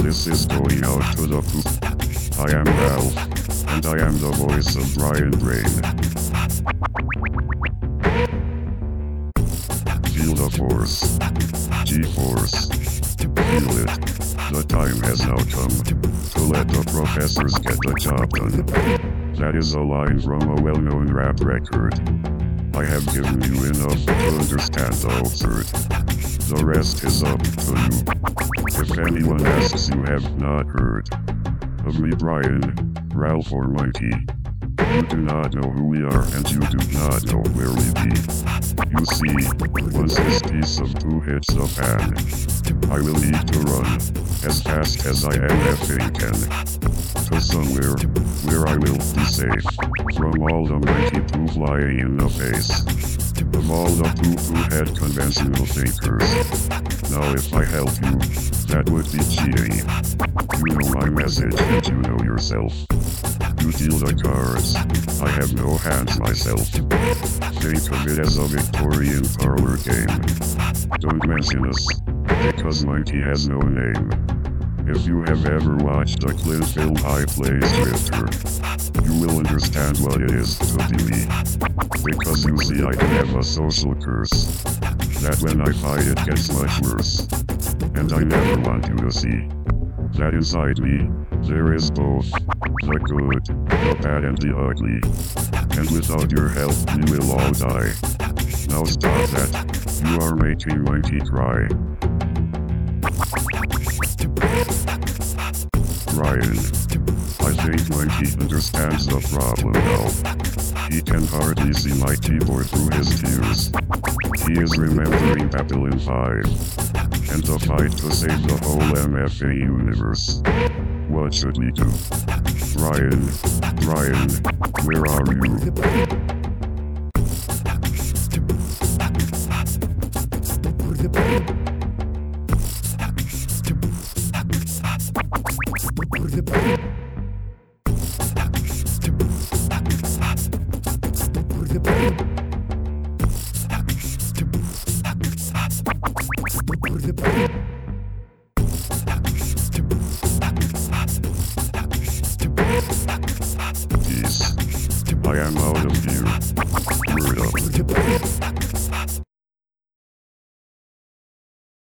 This is going out to the poop. I am Ralph, and I am the voice of Brian Brain. Feel the force. G-force. Feel it. The time has now come to let the professors get the job done. That is a line from a well-known rap record. I have given you enough to understand the absurd. The rest is up to you. If anyone asks, you have not heard of me, Brian, Ralph, or Mikey. You do not know who we are, and you do not know where we be. You see, once this piece of poo hits the fan, I will need to run as fast as I effing can to somewhere where I will be safe from all the mighty poo flying in the face of all the poo-poo head conventional thinkers. Now if I help you, that would be cheating. You know my message and you know yourself. You deal the cards. I have no hands myself. Think of it as a Victorian parlor game. Don't mention us, because Mikey has no name. If you have ever watched a Clint film I Plays Drifter, you will understand what it is to be me. Because you see I do have a social curse, that when I fight it gets much worse. And I never want you to see that inside me, there is both the good, the bad and the ugly. And without your help we will all die. Now stop that, you are making Mikey cry. Ryan, I think Mikey understands the problem now. He can hardly see my keyboard through his tears. He is remembering Babylon 5 and the fight to save the whole MFA universe. What should we do? Ryan, where are you? Peace. I am out of here. Word up.